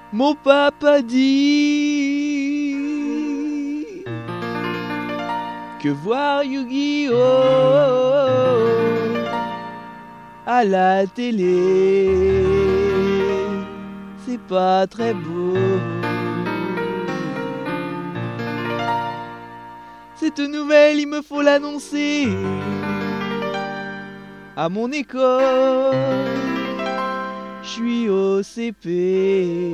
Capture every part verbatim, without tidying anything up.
Mon papa dit que voir Yu-Gi-Oh à la télé, c'est pas très beau. Cette nouvelle, il me faut l'annoncer à mon école. Je suis au C P.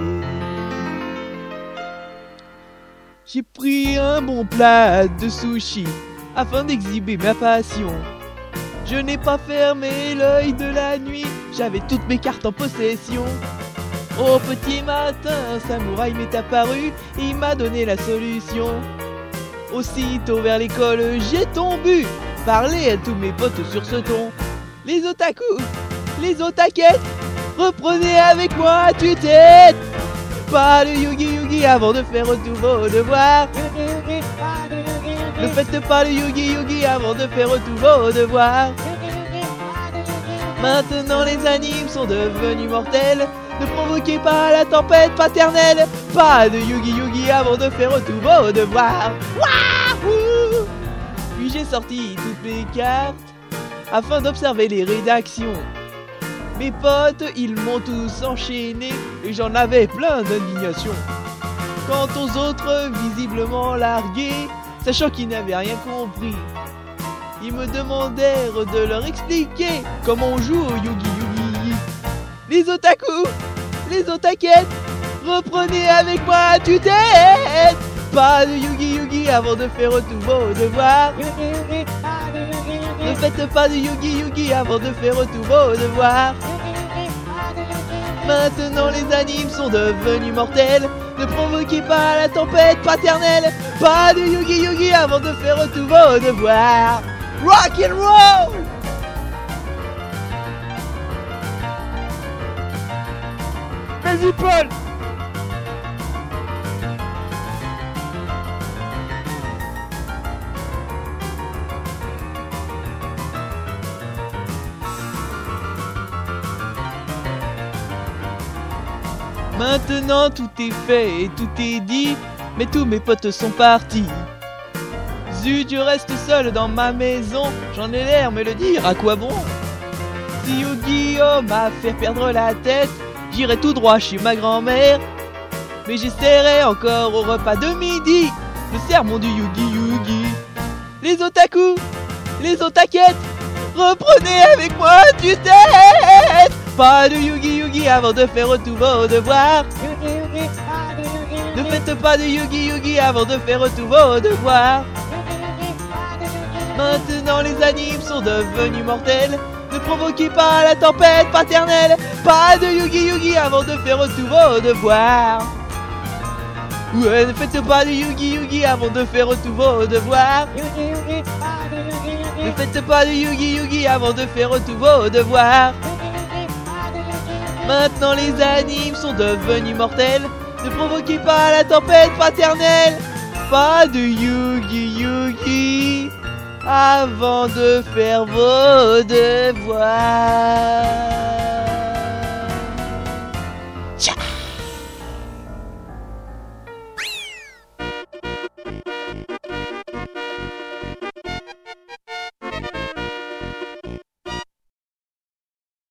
J'ai pris un bon plat de sushi afin d'exhiber ma passion. Je n'ai pas fermé l'œil de la nuit, j'avais toutes mes cartes en possession. Au petit matin, un samouraï m'est apparu et il m'a donné la solution. Aussitôt vers l'école, j'ai tombé, parler à tous mes potes sur ce ton. Les otaku, les otaquettes, reprenez avec moi à tue-tête. Pas de Yugi-Yugi avant de faire tous vos devoirs. Ne faites pas le Yugi-Yugi avant de faire tous vos devoirs. Maintenant les animes sont devenus mortels. Ne provoquez pas la tempête paternelle. Pas de Yugi-Yugi avant de faire tous vos devoirs. Wouahou! Puis j'ai sorti toutes mes cartes afin d'observer les rédactions. Mes potes, ils m'ont tous enchaîné et j'en avais plein d'indignation. Quant aux autres, visiblement largués, sachant qu'ils n'avaient rien compris, ils me demandèrent de leur expliquer comment on joue au Yugi-Yugi. Les otaku, les otaquettes, reprenez avec moi à tue-tête. Pas de Yugi-Yugi avant de faire tous vos devoirs. Ne faites pas de Yugi-Yugi avant de faire tous vos devoirs. Maintenant les animes sont devenus mortels. Ne provoquez pas la tempête paternelle. Pas de Yugi-Yugi avant de faire tous vos devoirs. Rock and roll! Vas-y Paul! Maintenant tout est fait et tout est dit, mais tous mes potes sont partis. Zut, je reste seul dans ma maison, j'en ai l'air, mais le dire à quoi bon? Si Yu-Gi-Oh m'a fait perdre la tête, j'irai tout droit chez ma grand-mère. Mais j'essaierai encore au repas de midi le sermon du Yugi-Yugi. Les otaku, les otaquettes, reprenez avec moi tue-tête. Pas de Yugi-Yugi avant de faire tous vos devoirs. Ne faites pas de Yugi-Yugi avant de faire tous vos devoirs. Maintenant les animes sont devenus mortels. Ne provoquez pas la tempête paternelle. Pas de Yugi-Yugi avant de faire tous vos devoirs. Ouais, ne faites pas de Yugi-Yugi avant de faire tous vos devoirs. Ne faites pas de Yugi-Yugi avant de faire tous vos devoirs. Maintenant les animes sont devenus mortels. Ne provoquez pas la tempête paternelle. Pas de Yugi-Yugi avant de faire vos devoirs.